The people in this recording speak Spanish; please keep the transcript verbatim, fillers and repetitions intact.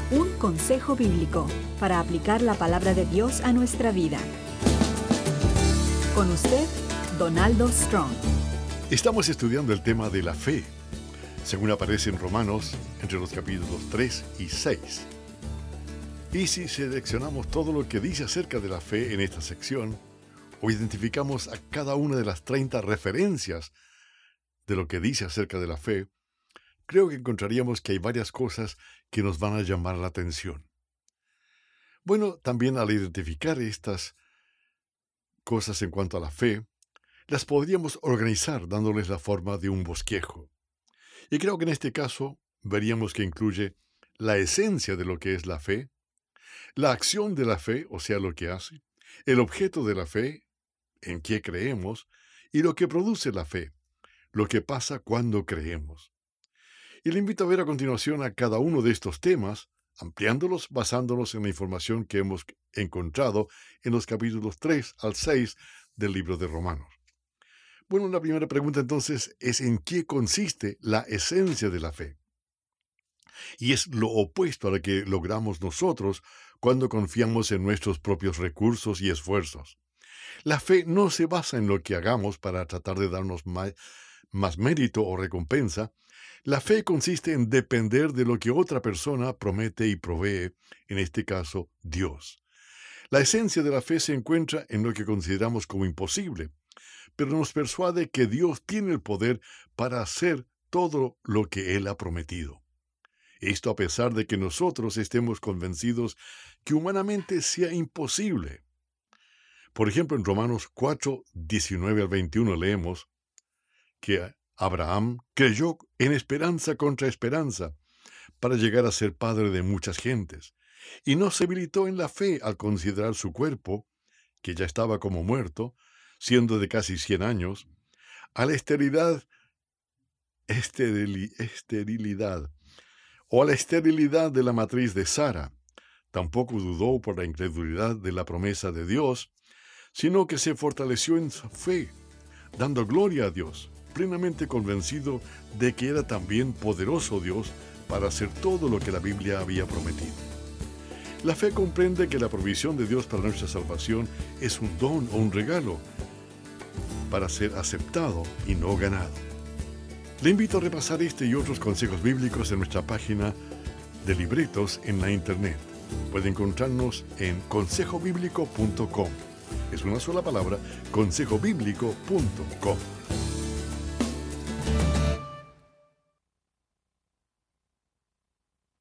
Un consejo bíblico para aplicar la palabra de Dios a nuestra vida. Con usted, Donaldo Strong. Estamos estudiando el tema de la fe, según aparece en Romanos, entre los capítulos tres y seis. Y si seleccionamos todo lo que dice acerca de la fe en esta sección, o identificamos a cada una de las treinta referencias de lo que dice acerca de la fe, creo que encontraríamos que hay varias cosas que nos van a llamar la atención. Bueno, también al identificar estas cosas en cuanto a la fe, las podríamos organizar dándoles la forma de un bosquejo. Y creo que en este caso veríamos que incluye la esencia de lo que es la fe, la acción de la fe, o sea, lo que hace, el objeto de la fe, en qué creemos, y lo que produce la fe, lo que pasa cuando creemos. Y le invito a ver a continuación a cada uno de estos temas, ampliándolos basándonos en la información que hemos encontrado en los capítulos tres al seis del libro de Romanos. Bueno, la primera pregunta entonces es ¿en qué consiste la esencia de la fe? Y es lo opuesto a lo que logramos nosotros cuando confiamos en nuestros propios recursos y esfuerzos. La fe no se basa en lo que hagamos para tratar de darnos más, más mérito o recompensa. La fe consiste en depender de lo que otra persona promete y provee, en este caso, Dios. La esencia de la fe se encuentra en lo que consideramos como imposible, pero nos persuade que Dios tiene el poder para hacer todo lo que Él ha prometido. Esto a pesar de que nosotros estemos convencidos que humanamente sea imposible. Por ejemplo, en Romanos cuatro, diecinueve al veintiuno leemos que Abraham creyó en esperanza contra esperanza para llegar a ser padre de muchas gentes, y no se debilitó en la fe al considerar su cuerpo, que ya estaba como muerto, siendo de casi cien años, a la esterilidad, esterili, esterilidad, o a la esterilidad de la matriz de Sara. Tampoco dudó por la incredulidad de la promesa de Dios, sino que se fortaleció en su fe, dando gloria a Dios, plenamente convencido de que era también poderoso Dios para hacer todo lo que la Biblia había prometido. La fe comprende que la provisión de Dios para nuestra salvación es un don o un regalo para ser aceptado y no ganado. Le invito a repasar este y otros consejos bíblicos en nuestra página de libretos en la internet. Puede encontrarnos en consejo bíblico punto com. Es una sola palabra, consejo bíblico punto com.